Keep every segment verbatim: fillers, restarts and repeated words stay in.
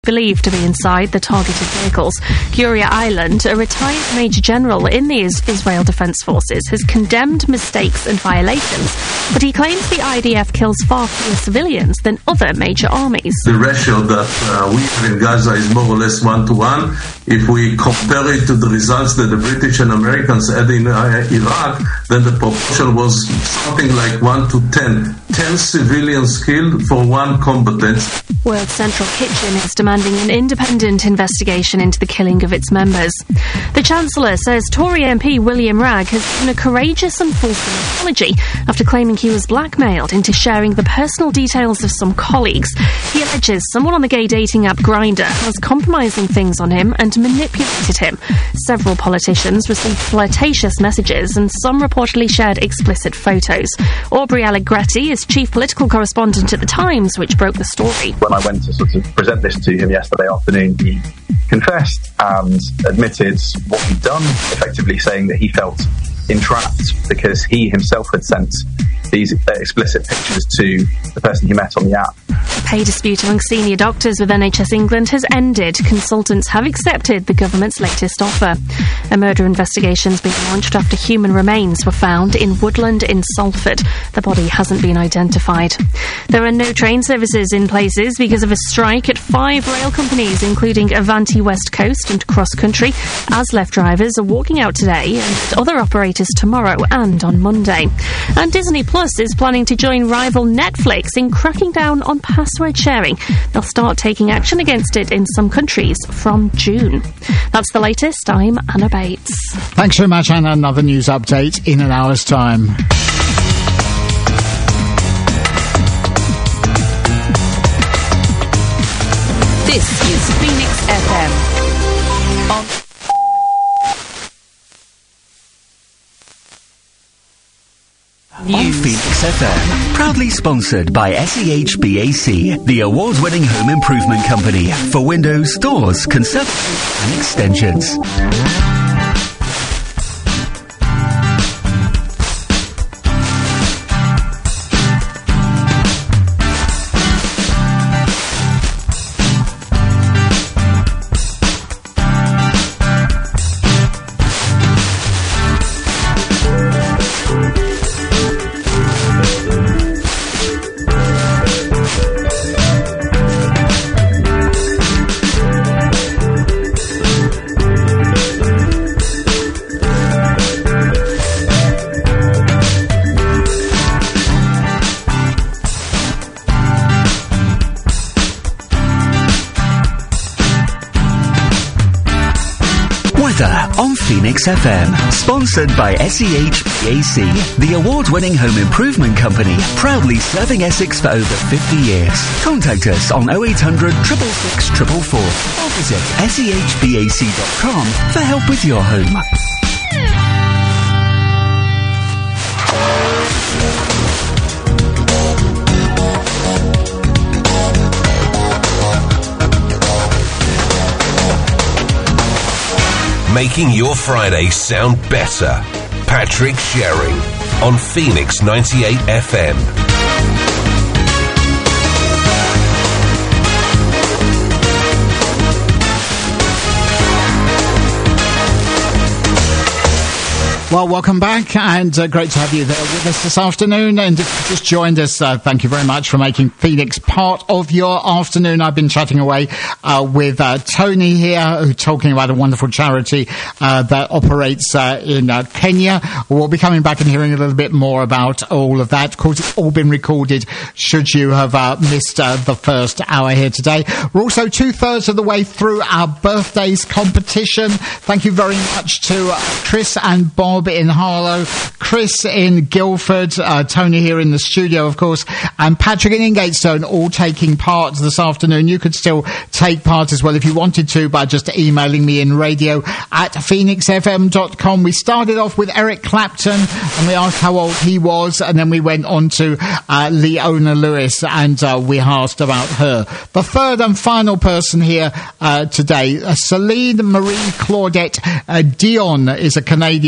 believed to be inside the targeted vehicles. Guria Island, a retired major general in the is- Israel Defense Forces, has condemned mistakes and violations, but he claims the I D F kills far fewer civilians than other major armies. The ratio that uh, we have in Gaza is more or less one to one. If we compare it to the results that the British and Americans had in uh, Iraq, then the proportion was something like one to ten. Ten civilians killed for one combatant. World Central Kitchen is demanding an independent investigation into the killing of its members. The Chancellor says Tory M P William Ragg has given a courageous and fulsome apology after claiming he was blackmailed into sharing the personal details of some colleagues. He alleges someone on the gay dating app Grindr was compromising things on him and manipulated him. Several politicians received flirtatious messages and some reportedly shared explicit photos. Aubrey Allegretti is chief political correspondent at The Times, which broke the story. When I went to sort of present this to him yesterday afternoon, he confessed and admitted what he'd done, effectively saying that he felt entrapped because he himself had sent these explicit pictures to the person he met on the app. A pay dispute among senior doctors with N H S England has ended. Consultants have accepted the government's latest offer. A murder investigation has been launched after human remains were found in Woodland in Salford. The body hasn't been identified. There are no train services in places because of a strike at five rail companies, including Avanti West Coast and Cross Country. ASLEF drivers are walking out today and other operators tomorrow and on Monday. And Disney Plus is planning to join rival Netflix in cracking down on password sharing. They'll start taking action against it in some countries from June. That's the latest. I'm Anna Bates. Thanks very much, Anna. Another news update in an hour's time. This is Phoenix F M. On On Phoenix F M, proudly sponsored by S E H B A C, the award-winning home improvement company for windows, doors, conservatories and extensions. On Phoenix F M, sponsored by S E H B A C, the award-winning home improvement company, proudly serving Essex for over fifty years. Contact us on oh eight hundred, six six six, four four four or visit S E H B A C dot com for help with your home. Making your Friday sound better. Patrick Sherring on Phoenix ninety-eight F M. Well, welcome back, and uh, great to have you there with us this afternoon. And if you just joined us, uh, thank you very much for making Phoenix part of your afternoon. I've been chatting away uh, with uh, Tony here, who's talking about a wonderful charity uh, that operates uh, in uh, Kenya. We'll be coming back and hearing a little bit more about all of that. Of course, it's all been recorded should you have uh, missed uh, the first hour here today. We're also two-thirds of the way through our birthdays competition. Thank you very much to uh, Chris and Bob in Harlow, Chris in Guildford, uh, Tony here in the studio, of course, and Patrick in Ingatestone, all taking part this afternoon. You could still take part as well if you wanted to by just emailing me in radio at phoenix f m dot com. We started off with Eric Clapton and we asked how old he was, and then we went on to uh, Leona Lewis and uh, we asked about her. The third and final person here uh, today, uh, Celine Marie Claudette uh, Dion, is a Canadian singer.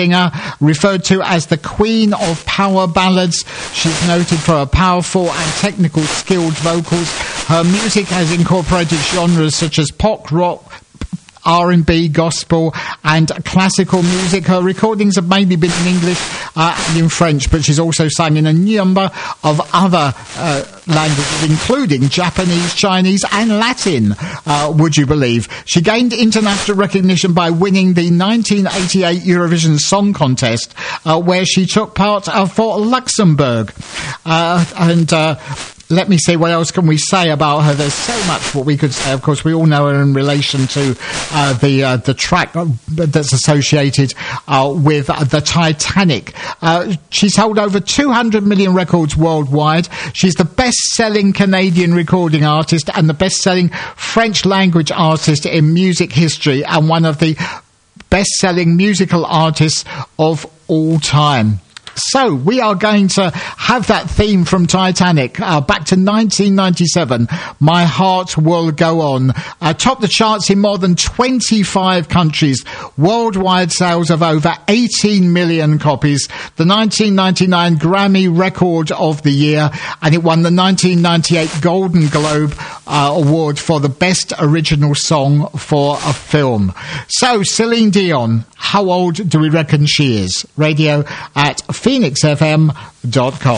singer, referred to as the Queen of Power Ballads. She's noted for her powerful and technical skilled vocals. Her music has incorporated genres such as pop, rock, R and B, gospel and classical music. Her recordings have mainly been in English uh, and in French, but she's also sang in a number of other uh, languages, including Japanese, Chinese and Latin, uh, would you believe. She gained international recognition by winning the nineteen eighty-eight Eurovision Song Contest, uh, where she took part uh, for Luxembourg. Uh, and... Uh, Let me see, what else can we say about her? There's so much what we could say. Of course, we all know her in relation to uh, the uh, the track that's associated uh, with uh, the Titanic. Uh, she's held over two hundred million records worldwide. She's the best-selling Canadian recording artist and the best-selling French-language artist in music history, and one of the best-selling musical artists of all time. So, we are going to have that theme from Titanic uh, back to nineteen ninety-seven, My Heart Will Go On. Uh, topped the charts in more than twenty-five countries. Worldwide sales of over eighteen million copies. The nineteen ninety-nine Grammy Record of the Year, and it won the nineteen ninety-eight Golden Globe uh, Award for the Best Original Song for a Film. So, Celine Dion, how old do we reckon she is? Radio at phoenix f m dot com.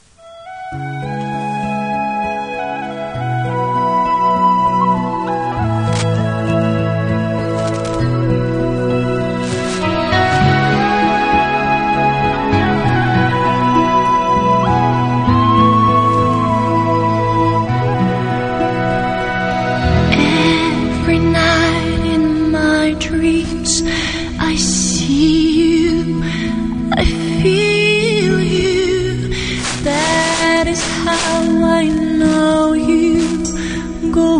Every night in my dreams I see you, I feel you. That is how I know you. Go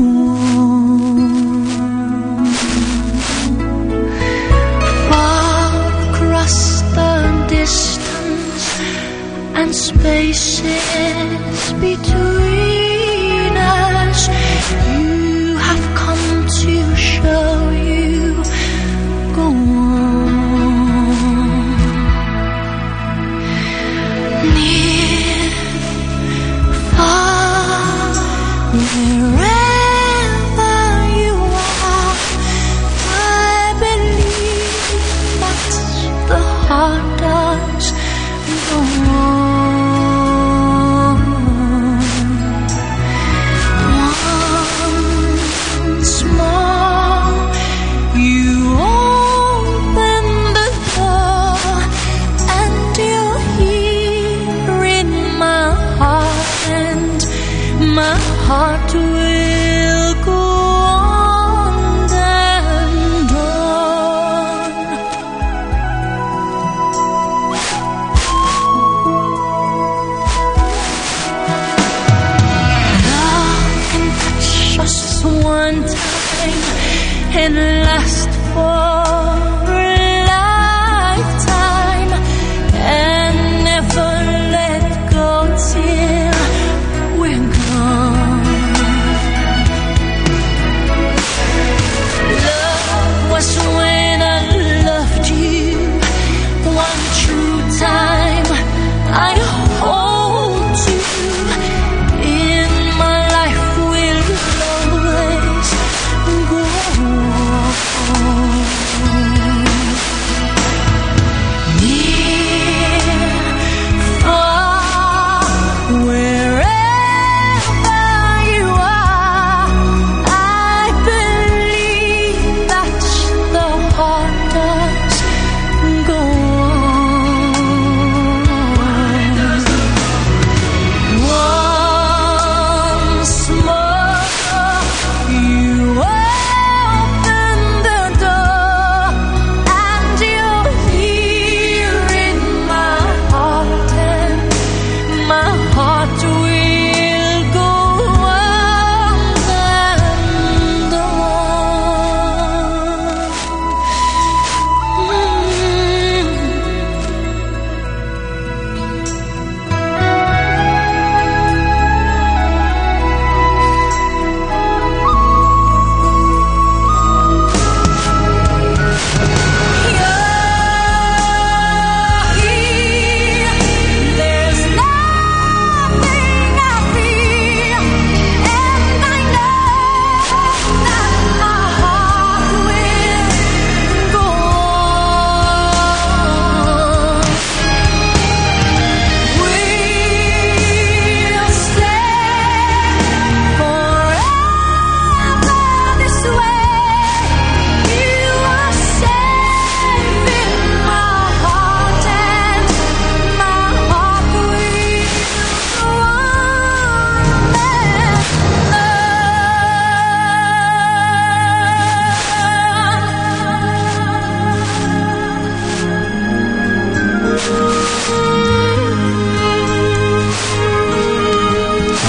on. Far across the distance and spaces between us, you have come to show you. Go on. Near, far, wherever you are, I believe that the heart does go on. Once more, you open the door, and you're here in my heart, and my heart will go on and on. Love can touch us one time and last for a lifetime, and never let go till we're gone. Love was when I loved you one true time. I hold you in my life, will always go on.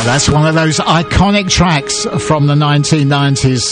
That's one of those iconic tracks from the nineteen nineties.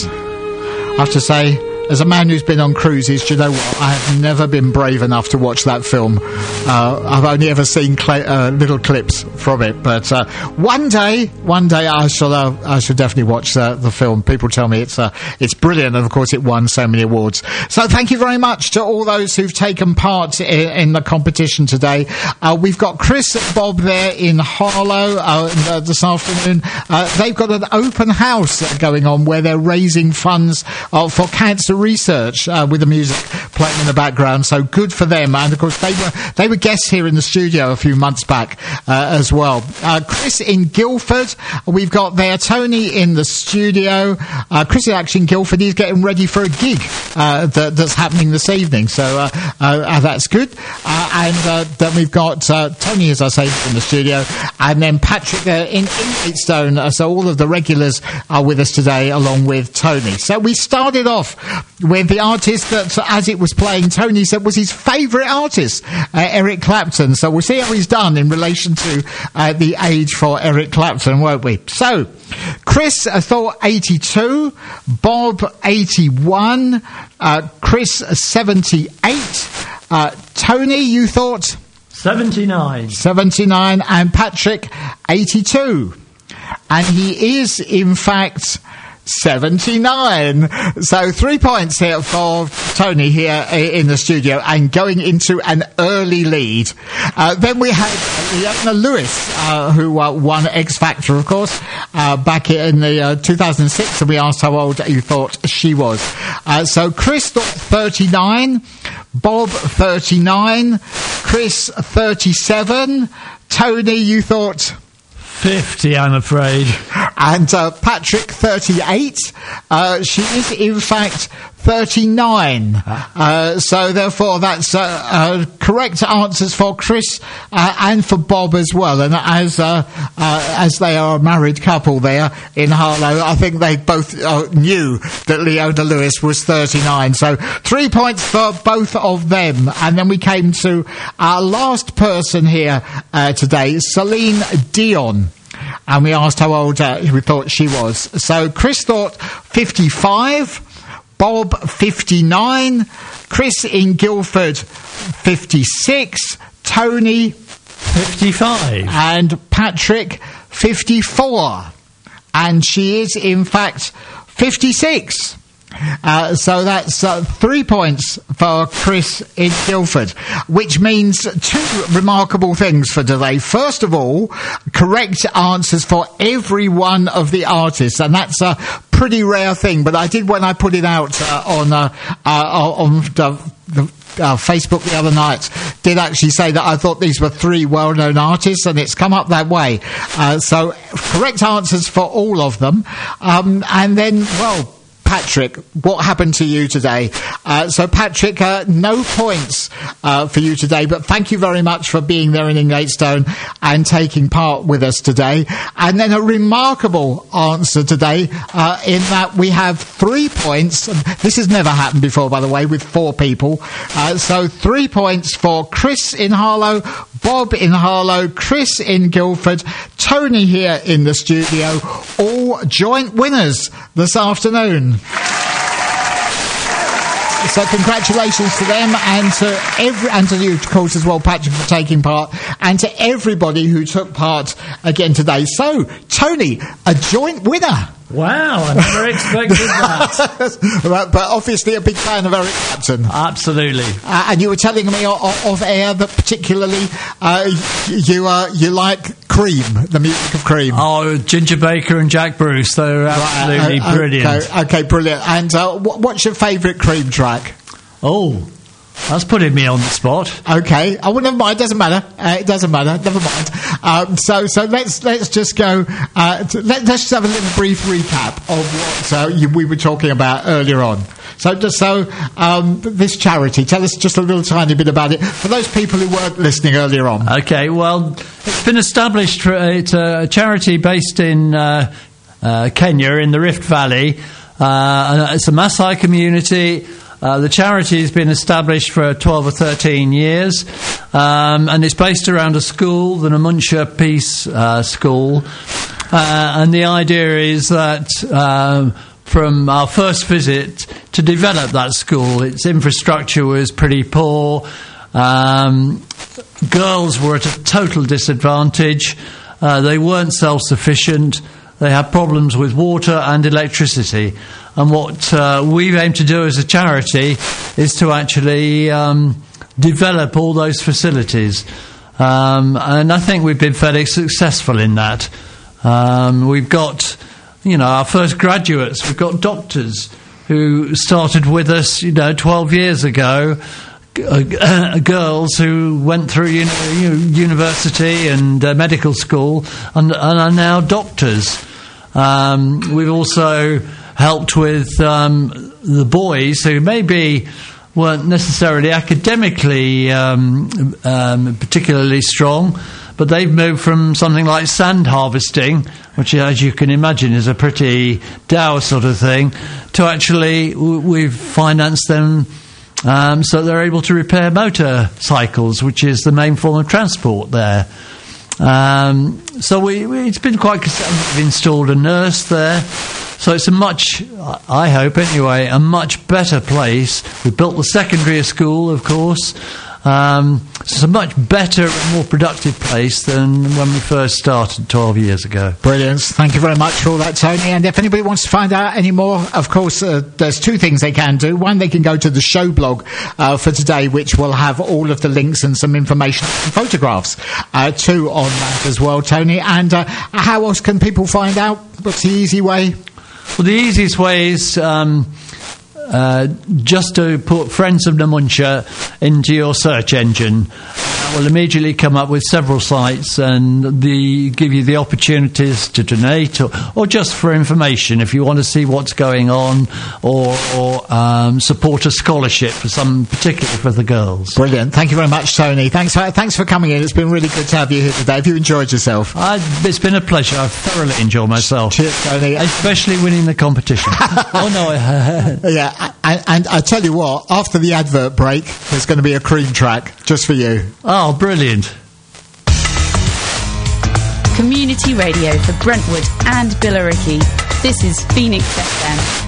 I have to say, as a man who's been on cruises, do you know what? I have never been brave enough to watch that film. Uh, I've only ever seen cl- uh, little clips from it. But uh, one day, one day, I shall, uh, I shall definitely watch uh, the film. People tell me it's uh, it's brilliant, and of course, it won so many awards. So, thank you very much to all those who've taken part in, in the competition today. Uh, we've got Chris and Bob there in Harlow uh, this afternoon. Uh, they've got an open house going on where they're raising funds uh, for cancer research uh, with the music playing in the background, so good for them. And of course they were they were guests here in the studio a few months back uh, as well. uh, Chris in Guildford, we've got there Tony in the studio. uh, Chris is actually in Guildford. He's getting ready for a gig uh, that, that's happening this evening, so uh, uh, that's good. uh, and uh, then we've got uh, Tony, as I say, in the studio, and then Patrick uh, in Ingatestone. Uh, so all of the regulars are with us today along with Tony. So we started off with the artist that, as it was playing, Tony said was his favourite artist, uh, Eric Clapton. So we'll see how he's done in relation to uh, the age for Eric Clapton, won't we? So, Chris uh, thought eighty-two, Bob eighty-one, uh, Chris seventy-eight, uh, Tony, you thought? seventy-nine. seventy-nine, and Patrick eighty-two. And he is, in fact, seventy-nine. So three points here for Tony here in the studio and going into an early lead. Uh, then we had Leona Lewis, uh, who uh, won X Factor, of course, uh, back in the uh, two thousand six, and we asked how old you thought she was. Uh, so Chris thought thirty-nine, Bob thirty-nine, Chris thirty-seven, Tony, you thought fifty, I'm afraid. And uh, Patrick, thirty-eight. Uh, she is, in fact, thirty-nine. Uh, so, therefore, that's uh, uh, correct answers for Chris uh, and for Bob as well. And as uh, uh, as they are a married couple there in Harlow, I think they both uh, knew that Leona Lewis was thirty-nine. So, three points for both of them. And then we came to our last person here uh, today, Celine Dion. And we asked how old uh, we thought she was. So Chris thought fifty-five, Bob fifty-nine, Chris in Guildford fifty-six, Tony fifty-five, and Patrick fifty-four. And she is, in fact, fifty-six. Uh, so that's uh, three points for Chris in Guildford, which means two remarkable things for today. First of all, correct answers for every one of the artists, and that's a pretty rare thing. But I did, when I put it out uh, on uh, uh, on the, the uh, Facebook the other night, did actually say that I thought these were three well-known artists, and it's come up that way. Uh, so correct answers for all of them, um, and then, well, Patrick, what happened to you today? Uh, so, Patrick, uh, no points uh, for you today, but thank you very much for being there in Ingatestone and taking part with us today. And then a remarkable answer today uh, in that we have three points. This has never happened before, by the way, with four people. Uh, so, three points for Chris in Harlow, Bob in Harlow, Chris in Guildford, Tony here in the studio, all joint winners this afternoon. So congratulations to them, and to every, and to you, of course, as well, Patrick, for taking part, and to everybody who took part again today. So, Tony, a joint winner. Wow, I never expected that. But obviously a big fan of Eric Clapton. Absolutely. Uh, and you were telling me off, off air that particularly uh, you uh, you like Cream, the music of Cream. Oh, Ginger Baker and Jack Bruce, they're absolutely right, uh, brilliant. Okay, okay, brilliant. And uh, what's your favourite Cream track? Oh, that's putting me on the spot. Okay. Oh, well, never mind. It doesn't matter. Uh, it doesn't matter. Never mind. Um, so, so let's let's just go. Uh, to, let, let's just have a little brief recap of what uh, you, we were talking about earlier on. So, just so um, this charity, tell us just a little tiny bit about it for those people who weren't listening earlier on. Okay. Well, it's been established. For, it's a charity based in uh, uh, Kenya in the Rift Valley. Uh, it's a Maasai community. Uh, the charity has been established for twelve or thirteen years, um, and it's based around a school, the Namuncha Peace uh, School, uh, and the idea is that um, from our first visit to develop that school, its infrastructure was pretty poor. Um, girls were at a total disadvantage. Uh, they weren't self-sufficient. They had problems with water and electricity. And what uh, we aim to do as a charity is to actually um, develop all those facilities. Um, and I think we've been fairly successful in that. Um, we've got, you know, our first graduates. We've got doctors who started with us, you know, twelve years ago. Uh, girls who went through uni- university and uh, medical school and, and are now doctors. Um, we've also helped with um, the boys who maybe weren't necessarily academically um, um, particularly strong, but they've moved from something like sand harvesting, which, as you can imagine, is a pretty dour sort of thing, to actually w- we've financed them Um, so they're able to repair motorcycles, which is the main form of transport there. Um, so we, we, it's been quite... We've installed a nurse there. So it's a much, I hope anyway, a much better place. We built the secondary school, of course. Um, so it's a much better and more productive place than when we first started twelve years ago. Brilliant. Thank you very much for all that, Tony. And if anybody wants to find out any more, of course, uh, there's two things they can do. One, they can go to the show blog uh, for today, which will have all of the links and some information and photographs uh, too on that as well, Tony. And uh, how else can people find out? What's the easy way? Well, the easiest way is... Um, Uh, just to put Friends of Namuntia into your search engine. That will immediately come up with several sites and the, give you the opportunities to donate or, or just for information if you want to see what's going on or, or um, support a scholarship for some, particularly for the girls. Brilliant. Thank you very much, Tony. Thanks for, thanks for coming in. It's been really good to have you here today. Have you enjoyed yourself? Uh, it's been a pleasure. I've thoroughly enjoyed myself. Cheers, Tony. Especially winning the competition. Oh, no. Yeah. And, and I tell you what, after the advert break, there's going to be a cream track just for you. Oh, brilliant. Community radio for Brentwood and Billericay. This is Phoenix F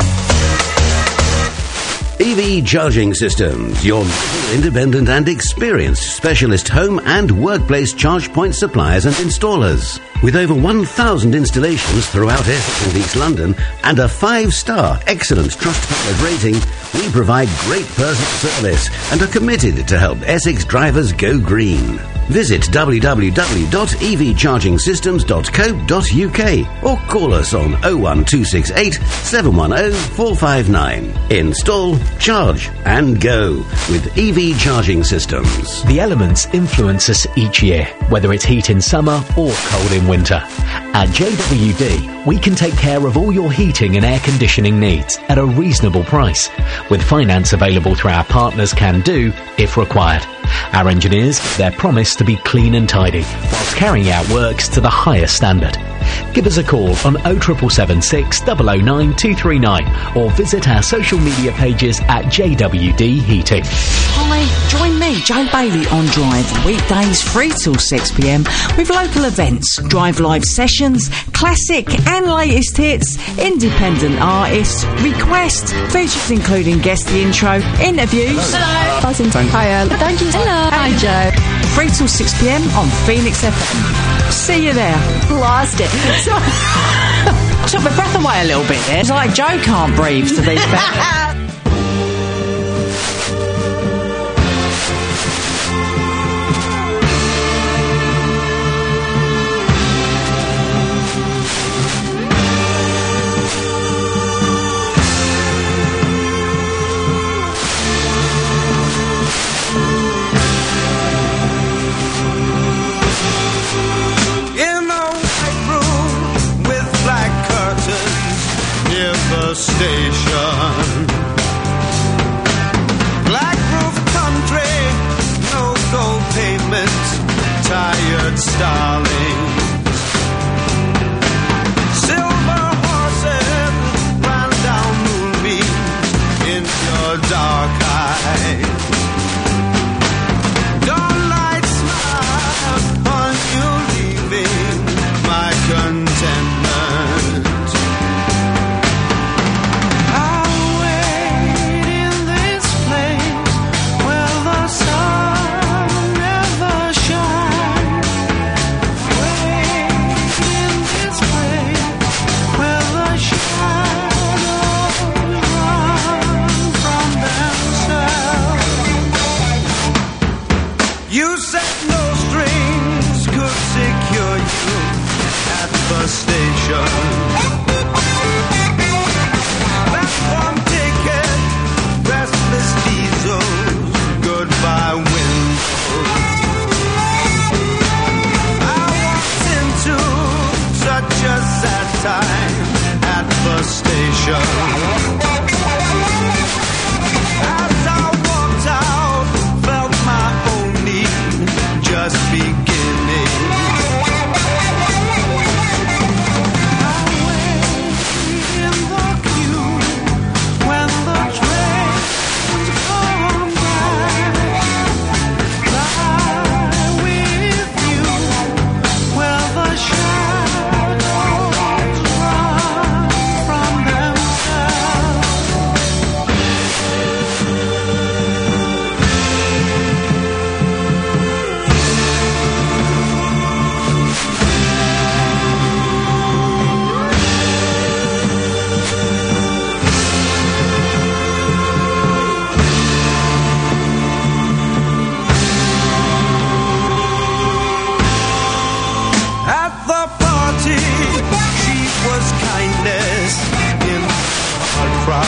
M. E V Charging Systems, your independent and experienced specialist home and workplace charge point suppliers and installers. With over one thousand installations throughout Essex and East London and a five-star excellent Trustpilot rating, we provide great personal service and are committed to help Essex drivers go green. Visit w w w dot e v charging systems dot co dot u k or call us on oh one two six eight, seven one oh, four five nine. Install, charge and go with E V Charging Systems. The elements influence us each year, whether it's heat in summer or cold in winter. At J W D, we can take care of all your heating and air conditioning needs at a reasonable price, with finance available through our partners Can Do if required. Our engineers give their promise to be clean and tidy, whilst carrying out works to the highest standard. Give us a call on oh seven seven six, oh oh nine, two three nine or visit our social media pages at J W D Heating. Hi, join me, Jo Bailey, on Drive, weekdays three till six p m with local events, Drive live sessions, classic and latest hits, independent artists, requests, features including guest the intro, interviews. Hello. Buzzing. Hiya. Thank you. Hello. Hi, Joe. three till six p m on Phoenix F M. See you there. Lost it. Took my breath away a little bit there. It's like Joe can't breathe to these back. Station, black roof country, no gold pavement, tired starlings, silver horses ran down moonbeams in your dark eyes. Dawnlight smile on you leaving my content.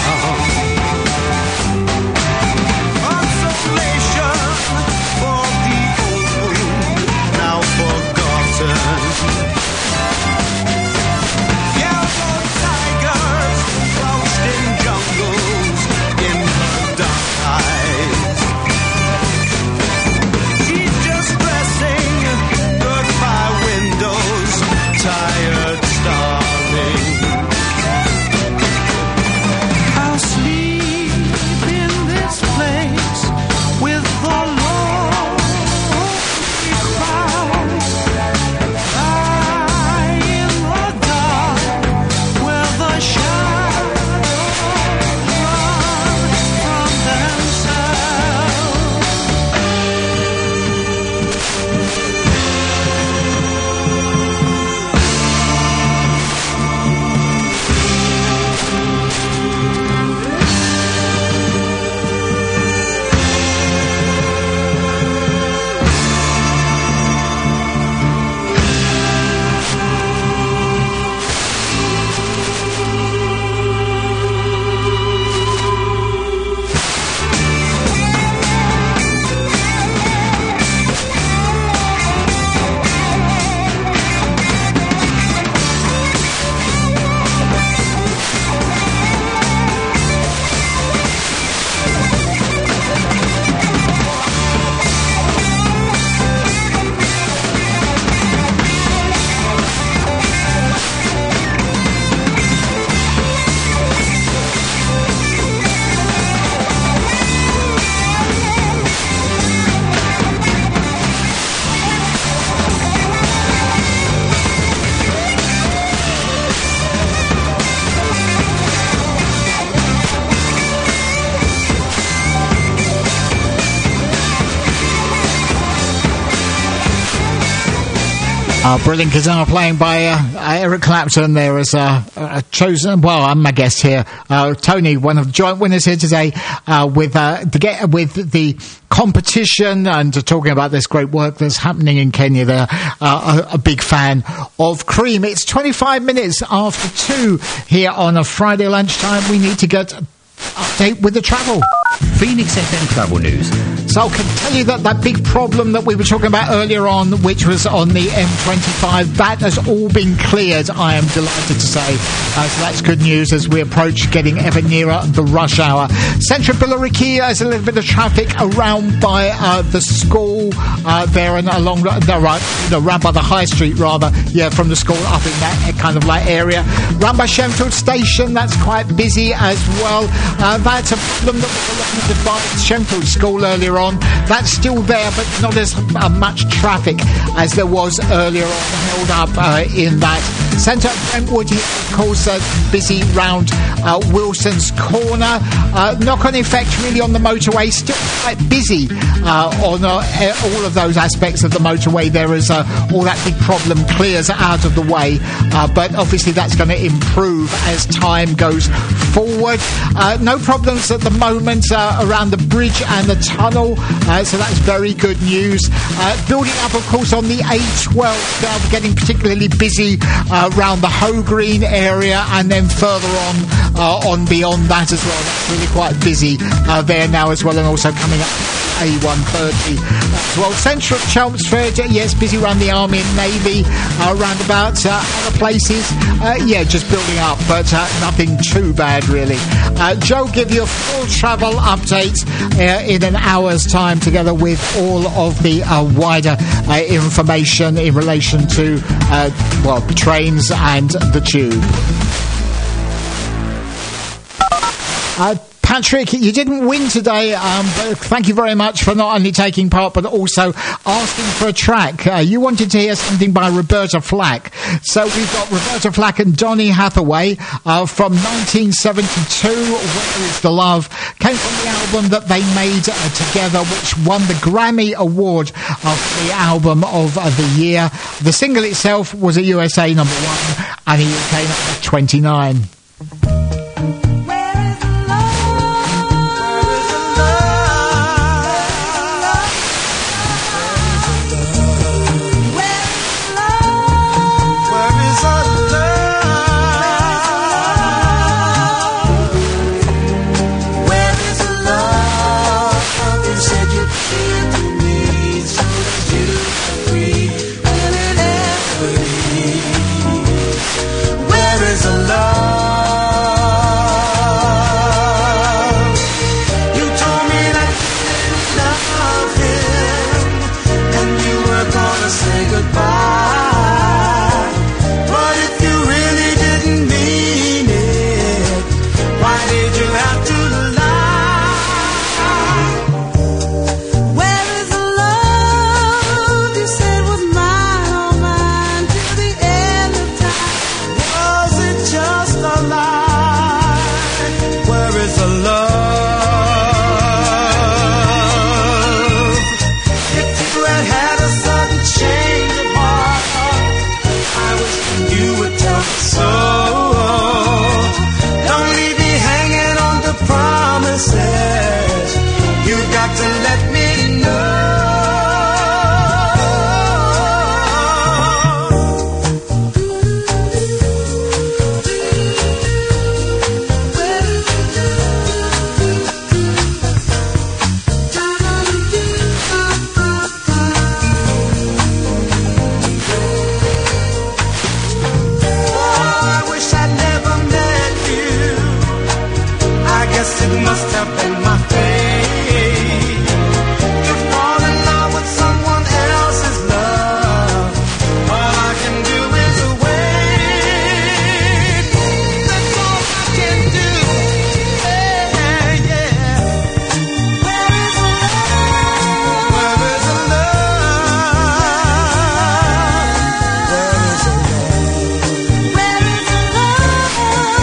Consolation for the old wound, now forgotten. Yellow tigers crouched in jungles in her dark eyes. She's just pressing goodbye windows, tired, starving. I'll sleep in this place with the lonely crowd. Lie in the dark where the shadows run from themselves. Uh, brilliant guitar playing by uh, Eric Clapton. There is uh, a chosen, well, I'm my guest here, uh, Tony, one of the joint winners here today, uh, with uh, the get with the competition and uh, talking about this great work that's happening in Kenya. There, uh, a, a big fan of Cream. It's twenty-five minutes after two here on a Friday lunchtime. We need to get update with the travel. Phoenix F M travel news. So I can tell you that that big problem that we were talking about earlier on, which was on the M twenty-five, that has all been cleared, I am delighted to say. Uh, so that's good news as we approach getting ever nearer the rush hour. Central Billericay has a little bit of traffic around by uh, the school uh, there and along the, the right, no, around by the High Street rather, yeah, from the school up in that kind of like area. Round by Shenfield Station, that's quite busy as well. Uh, that's a problem that was along the by Shenfield School earlier on. That's still there, but not as uh, much traffic as there was earlier on, held up uh, in that. Centre of Brentwood, of course, uh, busy round uh, Wilson's Corner. Uh, knock-on effect really on the motorway, still quite busy uh, on uh, all of those aspects of the motorway. There is uh, all that big problem clears out of the way, uh, but obviously that's going to improve as time goes forward. Uh, no problems at the moment uh, around the bridge and the tunnel, uh, so that's very good news. Uh, building up, of course, on the A twelve, uh, getting particularly busy uh, around the Hoe Green area, and then further on uh, on beyond that as well. That's really quite busy uh, there now as well, and also coming up A one thirty as well. Centre of Chelmsford, yes, busy around the Army and Navy, uh, round about uh, other places, uh, yeah, just building up, but uh, nothing too bad really. Uh, Joe will give you a full travel update uh, in an hour's time, together with all of the uh, wider uh, information in relation to uh, well, trains and the tube. Uh, Patrick, you didn't win today, um, but thank you very much for not only taking part but also asking for a track. Uh, you wanted to hear something by Roberta Flack. So we've got Roberta Flack and Donny Hathaway uh, from nineteen seventy-two, Where Is the Love? Came from the album that they made uh, together, which won the Grammy Award of the Album of uh, the Year. The single itself was a U S A number one, and he came up at twenty-nine. where is the love? If you had had a sudden change of heart, I wish you would tell me so. Don't leave me hanging on to promises. You've got to let me know. It must have been my fate to fall in love with someone else's love. All I can do is wait. That's all I can do. Yeah, yeah. Where is the love? Where is the love? Where is the love?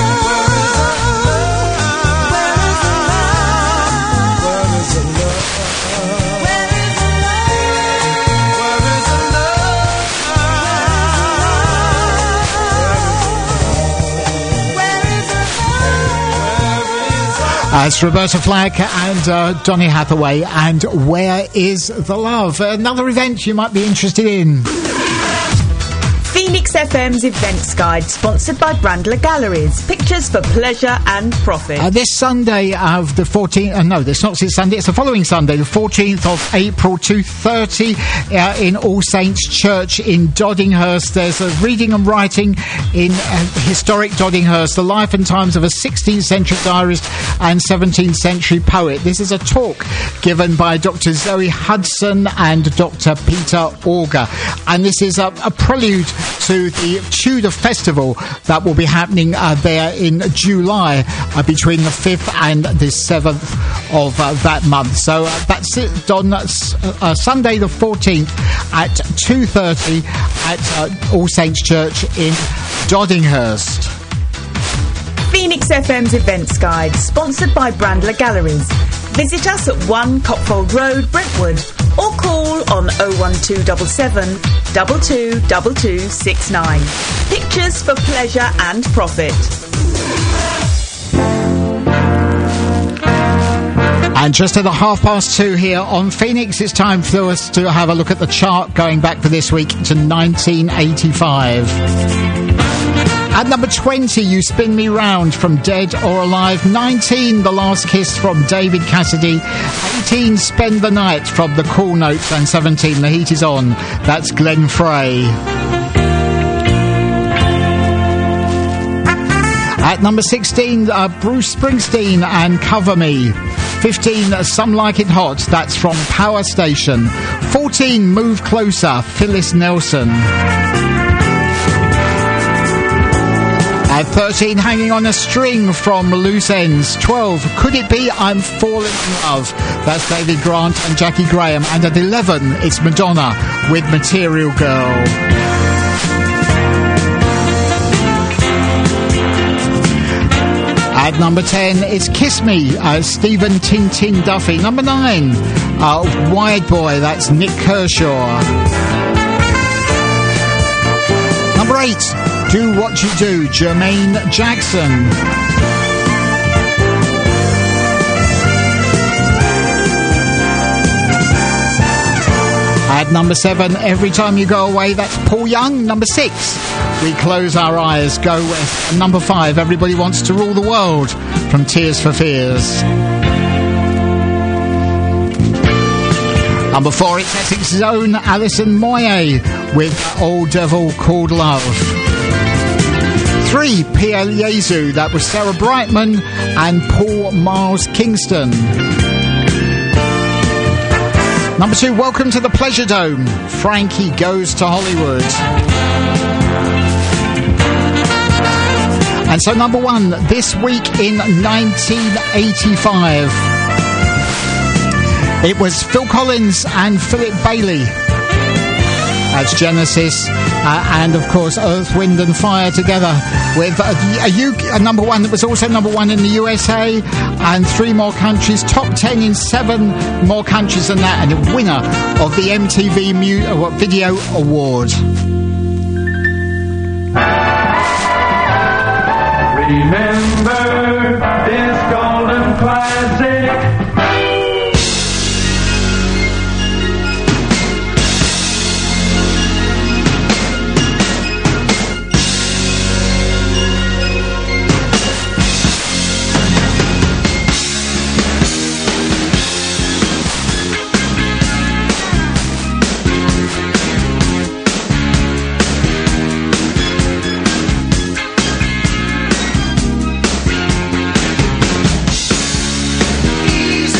Uh, it's Roberta Flack and uh, Donny Hathaway, and Where is the Love? Another event you might be interested in. Phoenix F M's Events Guide, sponsored by Brandler Galleries. Pictures for pleasure and profit. Uh, this Sunday of the fourteenth... Uh, no, it's not this Sunday, it's the following Sunday, the fourteenth of April, two thirty, uh, in All Saints Church in Doddinghurst. There's a reading and writing in uh, historic Doddinghurst, the life and times of a sixteenth century diarist and seventeenth century poet. This is a talk given by Doctor Zoe Hudson and Doctor Peter Auger. And this is a, a prelude to the Tudor Festival that will be happening uh, there in July uh, between the fifth and the seventh of uh, that month. So uh, that's it on uh, uh, Sunday the fourteenth at two thirty at uh, All Saints Church in Doddinghurst. Phoenix F M's Events Guide, sponsored by Brandler Galleries. Visit us at one Copfold Road, Brentwood, or call on oh one two seven seven, two two two two six nine. Pictures for pleasure and profit. And just at the half past two here on Phoenix, it's time for us to have a look at the chart going back for this week to nineteen eighty-five. At number twenty, You Spin Me Round from Dead or Alive. nineteen, The Last Kiss from David Cassidy. eighteen, Spend the Night from The Cool Notes. And seventeen, The Heat Is On. That's Glenn Frey. At number sixteen, uh, Bruce Springsteen and Cover Me. fifteen, Some Like It Hot. That's from Power Station. fourteen, Move Closer, Phyllis Nelson. At thirteen, Hanging on a String from Loose Ends. twelve, Could It Be I'm Falling in Love? That's David Grant and Jackie Graham. And at eleven, it's Madonna with Material Girl. At number ten, it's Kiss Me, uh, Stephen Tintin Duffy. Number nine, uh, Wide Boy, that's Nick Kershaw. Number eight, Do What You Do, Jermaine Jackson. At number seven, Every Time You Go Away, that's Paul Young. Number six, We Close Our Eyes, Go West. And number five, Everybody Wants to Rule the World from Tears for Fears. Number four, it's Essex's own Alison Moyet with Old Devil Called Love. Three, Pierre Yezu, that was Sarah Brightman and Paul Miles Kingston. Number two, Welcome to the Pleasure Dome, Frankie Goes to Hollywood. And so number one, this week in nineteen eighty-five, it was Phil Collins and Philip Bailey. That's Genesis. Uh, and, of course, Earth, Wind and Fire together with a, a, U K, a number one that was also number one in the U S A and three more countries, top ten in seven more countries than that, and a winner of the M T V Mu- uh, Video Award. Remember this golden classic. Easy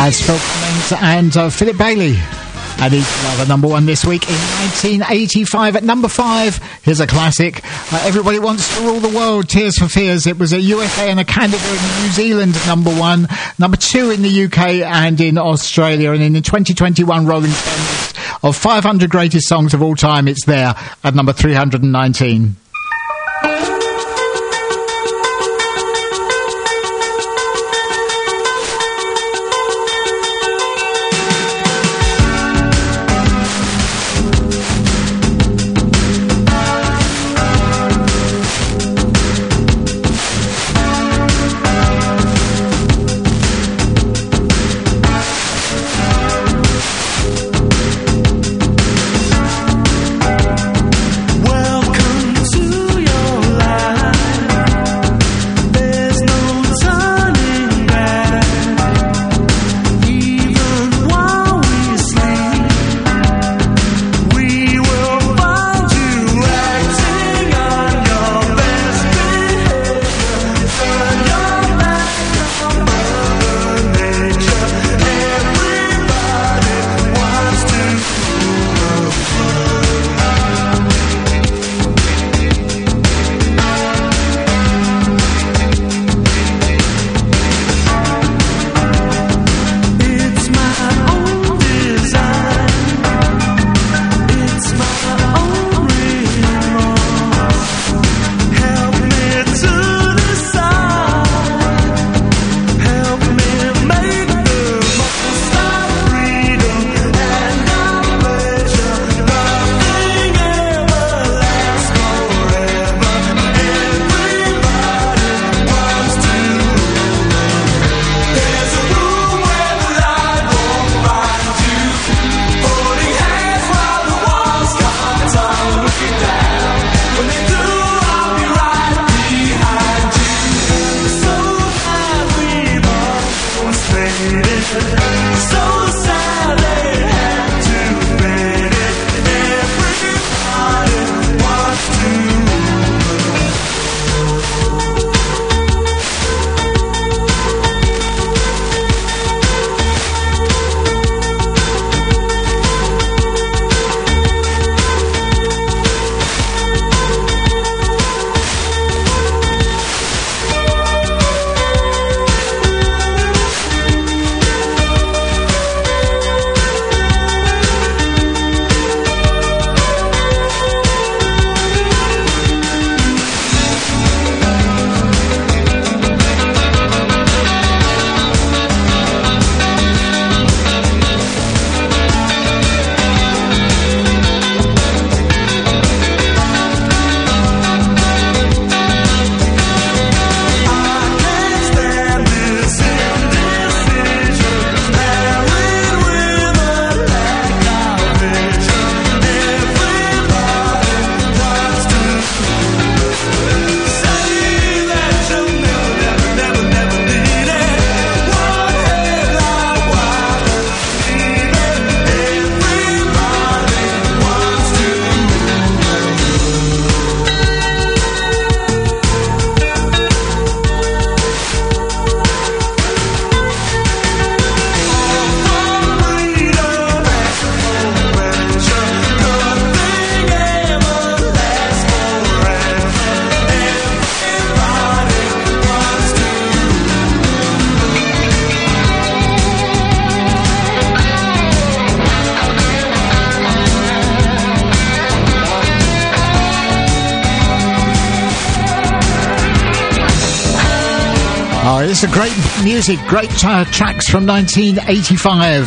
As Phil Collins and uh, Philip Bailey. And he's another number one this week in nineteen eighty-five. At number five, here's a classic. Uh, Everybody Wants to Rule the World, Tears for Fears. It was a U S A and a Canada and New Zealand number one. Number two in the U K and in Australia. And in the twenty twenty-one Rolling Stone list of five hundred greatest songs of all time, it's there at number three hundred nineteen. It's a great music, great uh, tracks from nineteen eighty-five.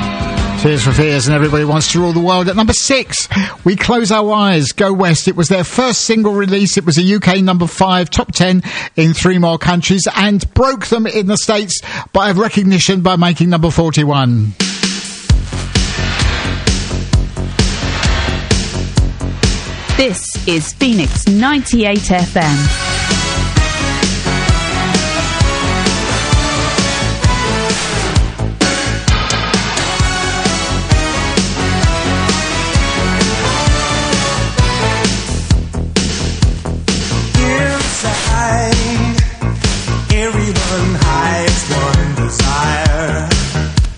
Tears for Fears and Everybody Wants to Rule the World. At number six, We Close Our Eyes, Go West. It was their first single release. It was a U K number five, top ten in three more countries, and broke them in the States by recognition by making number forty-one. This is Phoenix ninety-eight F M. Everyone hides one desire.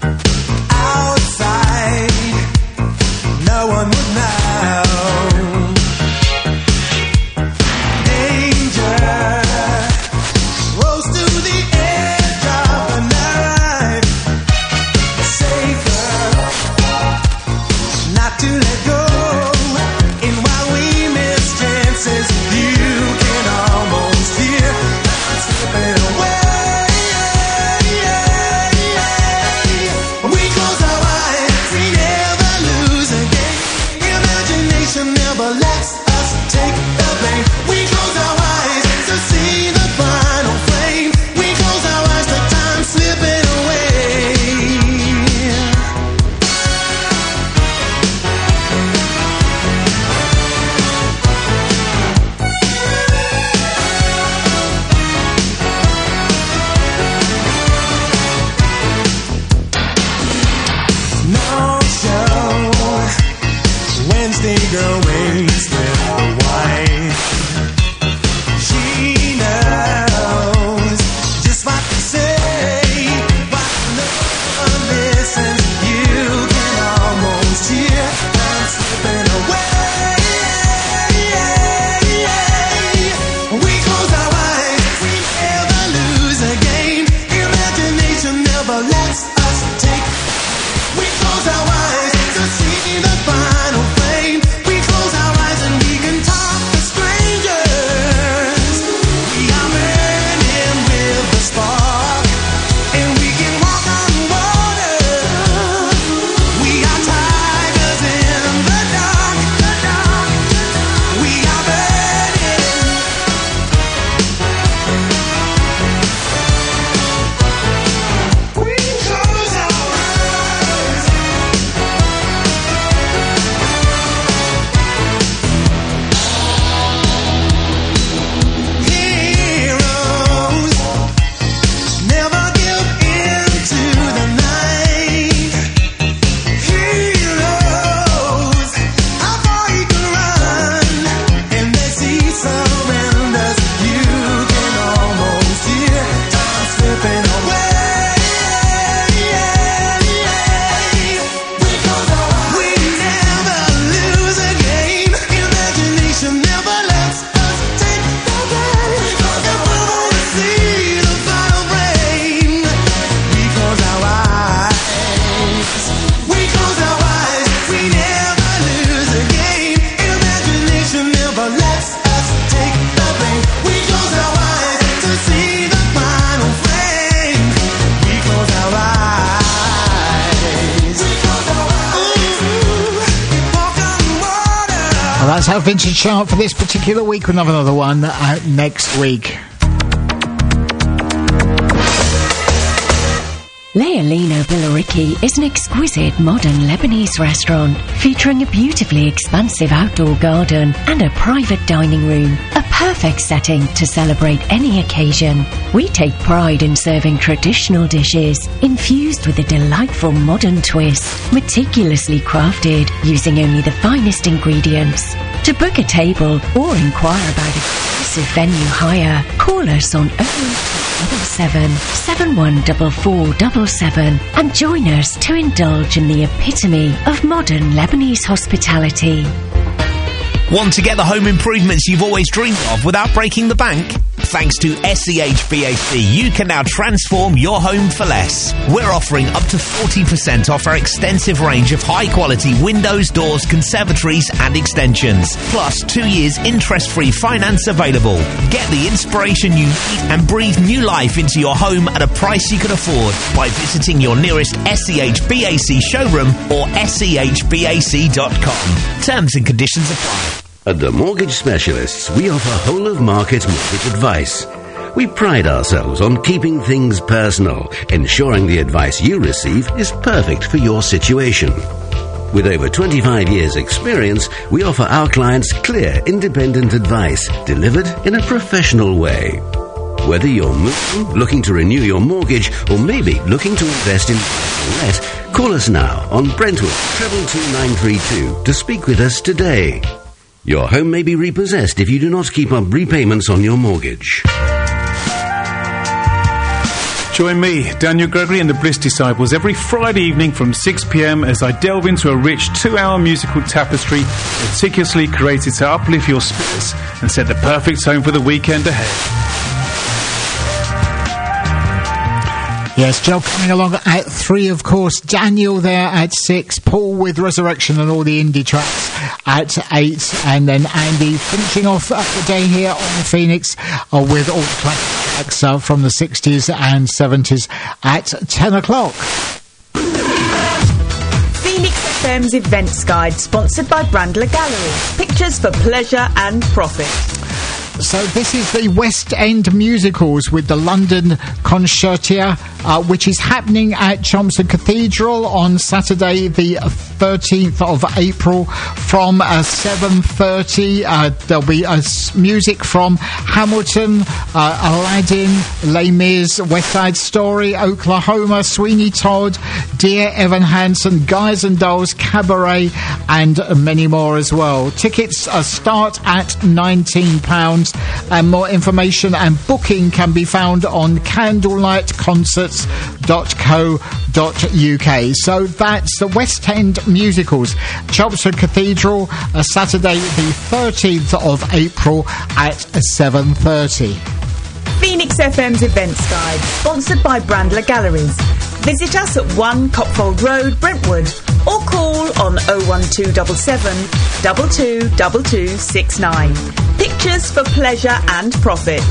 That's our vintage chart for this particular week. We'll have another one uh, next week. Leolino Billericay is an exquisite modern Lebanese restaurant featuring a beautifully expansive outdoor garden and a private dining room, a perfect setting to celebrate any occasion. We take pride in serving traditional dishes infused with a delightful modern twist, meticulously crafted using only the finest ingredients. To book a table or inquire about exclusive venue hire, call us on oh eight seven seven one four four seven seven and join us to indulge in the epitome of modern Lebanese hospitality. Want to get the home improvements you've always dreamed of without breaking the bank? Thanks to S C H B A C, you can now transform your home for less. We're offering up to forty percent off our extensive range of high-quality windows, doors, conservatories and extensions. Plus, two years interest-free finance available. Get the inspiration you need and breathe new life into your home at a price you can afford by visiting your nearest S C H B A C showroom or S C H B A C dot com. Terms and conditions apply. At the Mortgage Specialists, we offer whole-of-market mortgage advice. We pride ourselves on keeping things personal, ensuring the advice you receive is perfect for your situation. With over twenty-five years' experience, we offer our clients clear, independent advice delivered in a professional way. Whether you're moving, looking to renew your mortgage, or maybe looking to invest in let, call us now on Brentwood two two nine three two to speak with us today. Your home may be repossessed if you do not keep up repayments on your mortgage. Join me, Daniel Gregory and the Bliss Disciples every Friday evening from six p.m. as I delve into a rich two-hour musical tapestry meticulously created to uplift your spirits and set the perfect tone for the weekend ahead. Yes, Joe coming along at three, of course. Daniel there at six. Paul with Resurrection and all the indie tracks at eight. And then Andy finishing off the day here on Phoenix uh, with all the classic tracks uh, from the sixties and seventies at ten o'clock. Phoenix F M's Events Guide, sponsored by Brandler Gallery. Pictures for pleasure and profit. So this is the West End Musicals with the London Concertia, uh, which is happening at Chelmsford Cathedral on Saturday the thirteenth of April from uh, seven thirty. Uh, there'll be uh, music from Hamilton, uh, Aladdin, Les Mis, West Side Story, Oklahoma, Sweeney Todd, Dear Evan Hansen, Guys and Dolls, Cabaret, and many more as well. Tickets uh, start at nineteen pounds. And more information and booking can be found on candlelight concerts dot co dot uk. So that's the West End Musicals, Chelmsford Cathedral, uh, Saturday the thirteenth of April at seven thirty. Phoenix F M's Events Guide, sponsored by Brandler Galleries. Visit us at one Copfold Road, Brentwood, or call on oh one two seven seven, two two two two six nine. Pictures for pleasure and profit.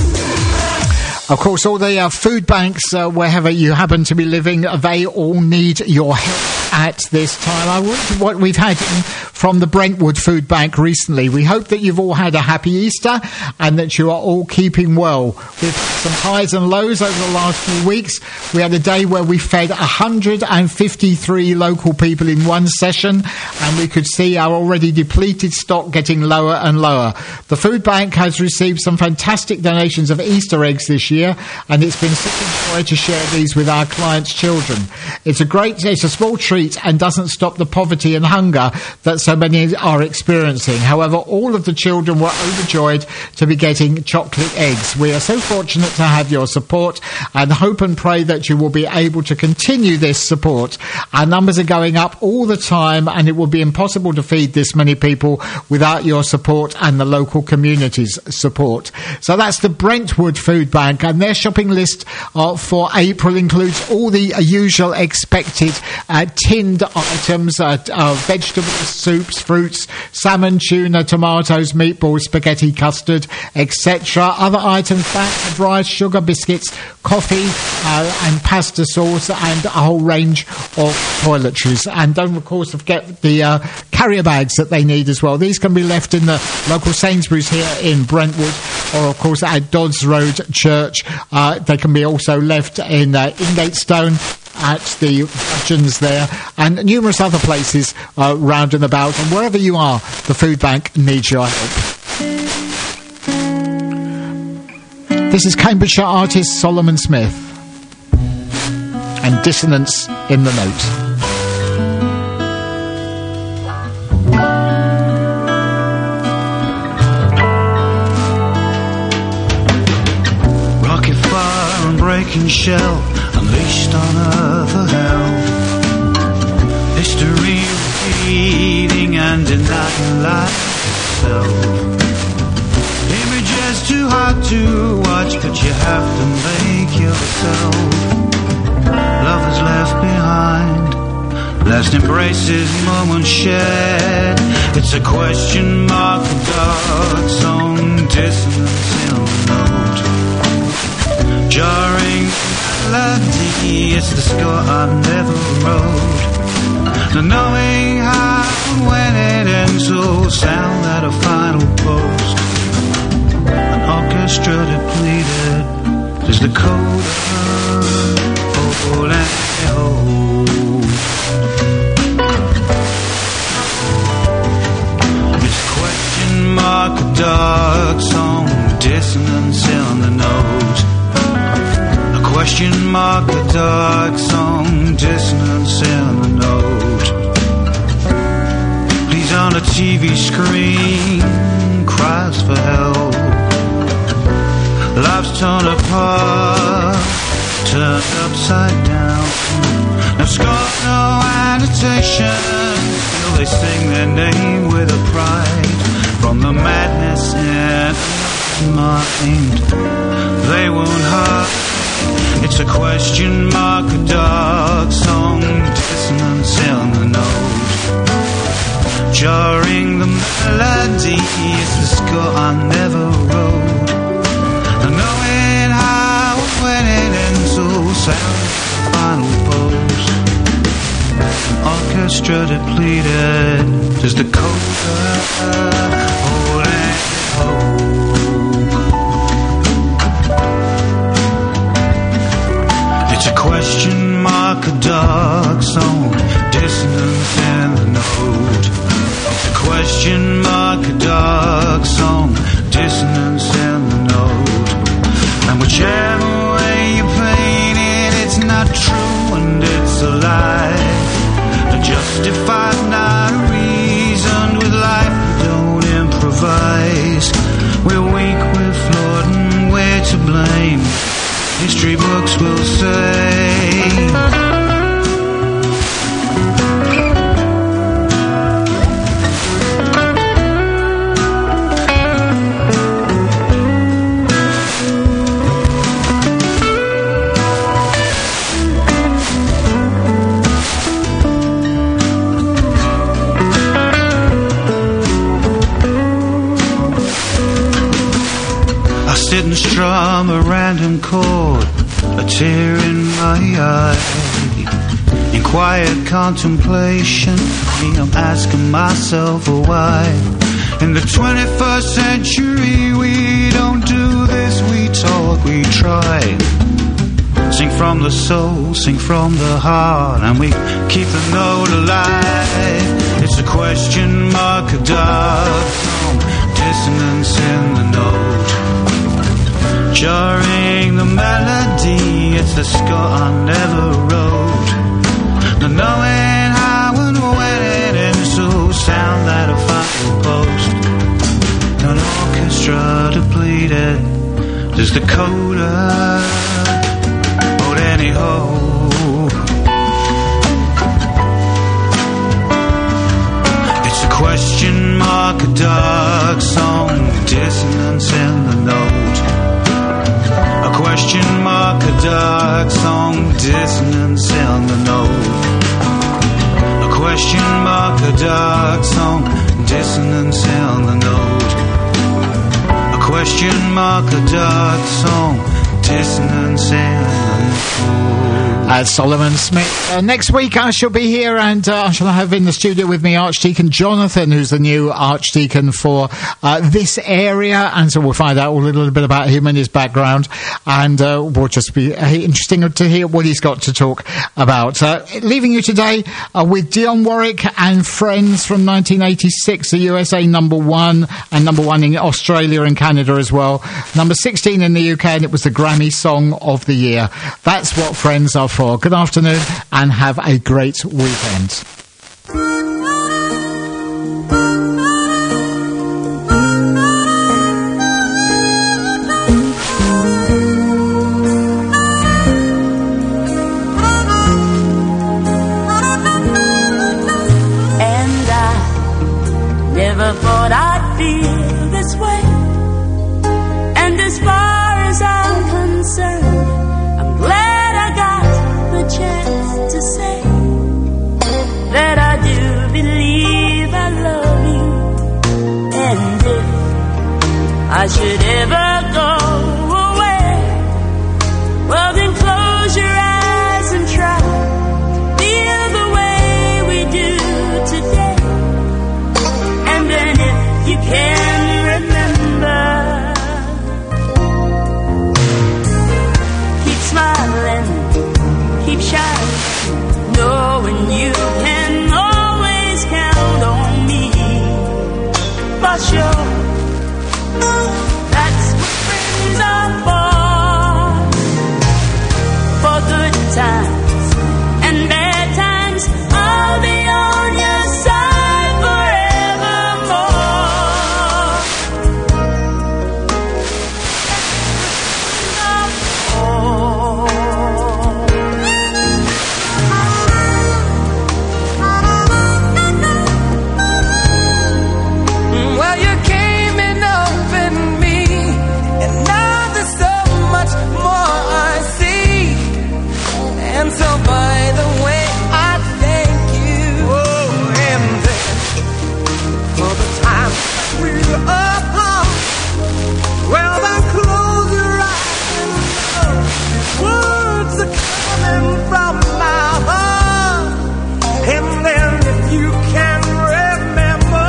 Of course, all the uh, food banks, uh, wherever you happen to be living, they all need your help at this time. I wonder what we've had in, from the Brentwood Food Bank recently. We hope that you've all had a happy Easter and that you are all keeping well. We've had some highs and lows over the last few weeks. We had a day where we fed one hundred fifty-three local people in one session, and we could see our already depleted stock getting lower and lower. The food bank has received some fantastic donations of Easter eggs this year, and it's been such a joy to share these with our clients' children. It's a great, it's a small treat and doesn't stop the poverty and hunger that so many are experiencing. However, all of the children were overjoyed to be getting chocolate eggs. We are so fortunate to have your support and hope and pray that you will be able to continue this support. Our numbers are going up all the time, and it will be impossible to feed this many people without your support and the local community's support. So that's the Brentwood Food Bank Bank, and their shopping list uh, for April includes all the uh, usual expected uh, tinned items, uh, uh, vegetables, soups, fruits, salmon, tuna, tomatoes, meatballs, spaghetti, custard, et cetera. Other items, bags of rice, sugar, biscuits, coffee, uh, and pasta sauce, and a whole range of toiletries. And don't, of course, forget the uh, carrier bags that they need as well. These can be left in the local Sainsbury's here in Brentwood, or, of course, at Dodds Road Church. Uh, they can be also left in uh, Ingatestone, at the Hutchins there, and numerous other places uh, round and about. And wherever you are, the food bank needs your help. This is Cambridgeshire artist Solomon Smith and Dissonance in the Note. Breaking shell unleashed on earth of hell. History repeating and denying life itself. Images too hard to watch, but you have to make yourself. Lovers left behind, last embraces, moments shared. It's a question mark of dark song, dissonance in the note. Jarring melody, it's the score I never wrote. Not knowing how and when it ends, will sound at a final post. An orchestra depleted is the code of old and old. It's a question mark, a dark song, dissonance in the note. Question mark, a dark song, dissonance in the note. Please on a T V screen, cries for help. Lives torn apart, turned upside down. No score, no annotation, still they sing their name with a pride. From the madness in mind, they won't hide. It's a question mark, a dark song, dissonance in the note. Jarring the melody, it's the score I never wrote. And knowing how and when it ends, will sound final post. An orchestra depleted, does the coda hold and hold. It's a question mark, a dark song, dissonance in the note. It's a question mark, a dark song, dissonance in the note. And whichever way you paint it, it's not true and it's a lie. A justified, not a reason. With life we don't improvise. We're weak, we're flawed, and we're to blame. History books will say. I sit and strum a random chord, a tear in my eye. In quiet contemplation, me, I'm asking myself why. In the twenty-first century, we don't do this, we talk, we try. Sing from the soul, sing from the heart, and we keep the note alive. It's a question mark, a dark song, dissonance in the note. Jarring the melody, it's the score I never wrote. Not knowing how and when it ends, will sound at a final post. An orchestra depleted, does the coda hold any hope? It's a question mark, a dark song, dissonance in the note. A question dissonance in the note. A question mark, a dark song, dissonance in the note. A question mark, a dark song, dissonance in the note. Uh, Solomon Smith. Uh, next week I shall be here, and uh, I shall have in the studio with me Archdeacon Jonathan, who's the new Archdeacon for uh, this area, and so we'll find out a little bit about him and his background, and uh, will just be uh, interesting to hear what he's got to talk about. Uh, leaving you today uh, with Dionne Warwick and Friends from nineteen eighty-six, the U S A number one, and number one in Australia and Canada as well, number sixteen in the U K, and it was the Grammy Song of the Year. That's what Friends are for. Good afternoon and have a great weekend. And I never thought I'd feel this way. And as far as I'm concerned, I'm glad I got the chance to say that I do believe I love you. And if I should ever go away, well then close your eyes and try to feel the way we do today. And then if you can remember, keep smiling, keep shining, knowing you can always count on me. For sure, that's what friends are for. For good times and bad times, I'll be on your side forevermore. Well, you came in open me, and now there's so much more I see. And so, by the way, I thank you. Oh, and then for the time we were apart, well, now close your eyes and know words are coming from my heart. And then if you can remember,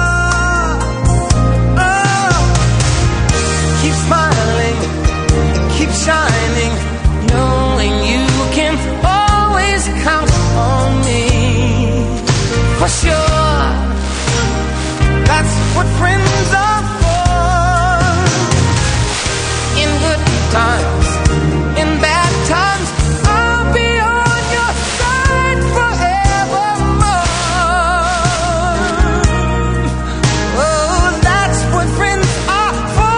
oh, keep smiling, keep shining, knowing you can always count on me. For sure, that's what friends are for. In good times, in bad times, I'll be on your side forevermore. Oh, that's what friends are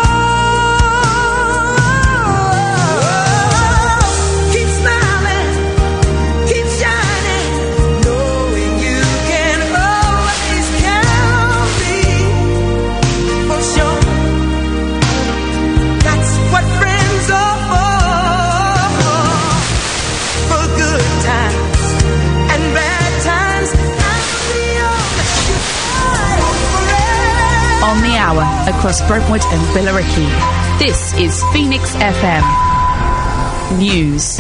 for. Keep smiling, keep shining, knowing you can always count me. For sure, that's what friends are for. For good times and bad times, I'll be on your side forever. On the hour across Brentwood and Billericay. This is Phoenix F M News.